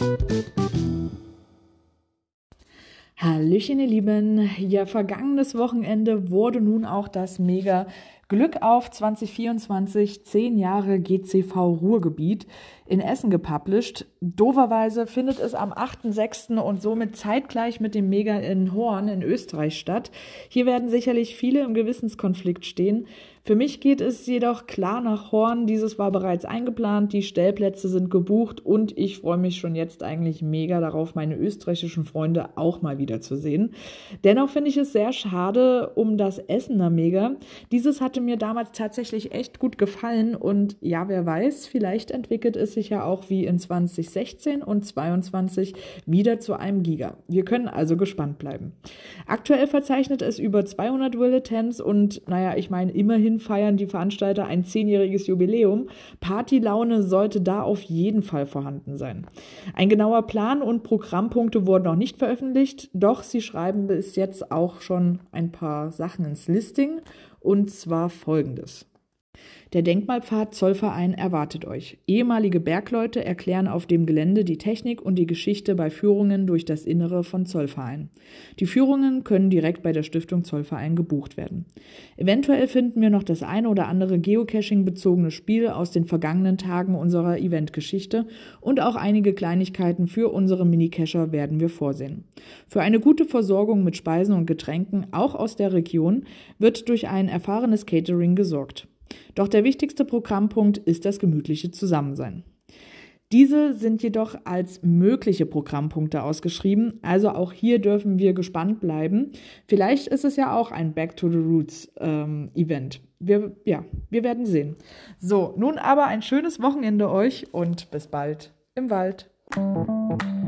Hallöchen, ihr Lieben. Ja, vergangenes Wochenende wurde nun auch das Mega Glück auf 2024, 10 Jahre GCV Ruhrgebiet in Essen gepublished. Dooferweise findet es am 8.6. und somit zeitgleich mit dem Mega in Horn in Österreich statt. Hier werden sicherlich viele im Gewissenskonflikt stehen. Für mich geht es jedoch klar nach Horn. Dieses war bereits eingeplant, die Stellplätze sind gebucht und ich freue mich schon jetzt eigentlich mega darauf, meine österreichischen Freunde auch mal wieder zu sehen. Dennoch finde ich es sehr schade um das Essener Mega. Dieses hatte mir damals tatsächlich echt gut gefallen und ja, wer weiß, vielleicht entwickelt es sich ja auch wie in 2016 und 2022 wieder zu einem Giga. Wir können also gespannt bleiben. Aktuell verzeichnet es über 200 Bulletins und naja, ich meine, immerhin feiern die Veranstalter ein 10-jähriges Jubiläum. Partylaune sollte da auf jeden Fall vorhanden sein. Ein genauer Plan und Programmpunkte wurden noch nicht veröffentlicht, doch sie schreiben bis jetzt auch schon ein paar Sachen ins Listing und zwar folgendes. Der Denkmalpfad Zollverein erwartet euch. Ehemalige Bergleute erklären auf dem Gelände die Technik und die Geschichte bei Führungen durch das Innere von Zollverein. Die Führungen können direkt bei der Stiftung Zollverein gebucht werden. Eventuell finden wir noch das eine oder andere Geocaching-bezogene Spiel aus den vergangenen Tagen unserer Eventgeschichte und auch einige Kleinigkeiten für unsere Minicacher werden wir vorsehen. Für eine gute Versorgung mit Speisen und Getränken, auch aus der Region, wird durch ein erfahrenes Catering gesorgt. Doch der wichtigste Programmpunkt ist das gemütliche Zusammensein. Diese sind jedoch als mögliche Programmpunkte ausgeschrieben, also auch hier dürfen wir gespannt bleiben. Vielleicht ist es ja auch ein Back to the Roots Event. Wir werden sehen. So, nun aber ein schönes Wochenende euch und bis bald im Wald.